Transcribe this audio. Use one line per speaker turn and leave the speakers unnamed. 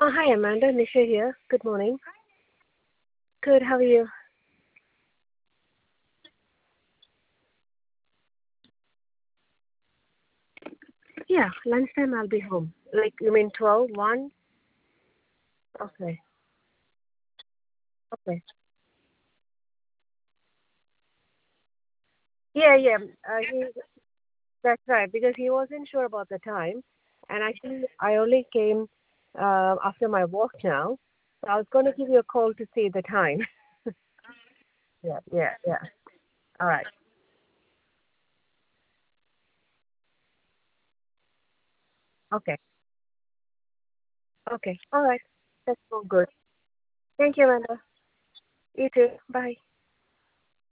Hi, Amanda. Nisha here. Good morning. Good. How are you? Yeah, lunchtime I'll be home. Like, you mean 12, 1? Okay. Okay. Yeah, yeah. That's right, because he wasn't sure about the time. And actually, I only came after my walk now. So I was going to give you a call to see the time. Yeah, yeah, yeah. All right. Okay. Okay. All right. That's all good. Thank you, Amanda. You too. Bye.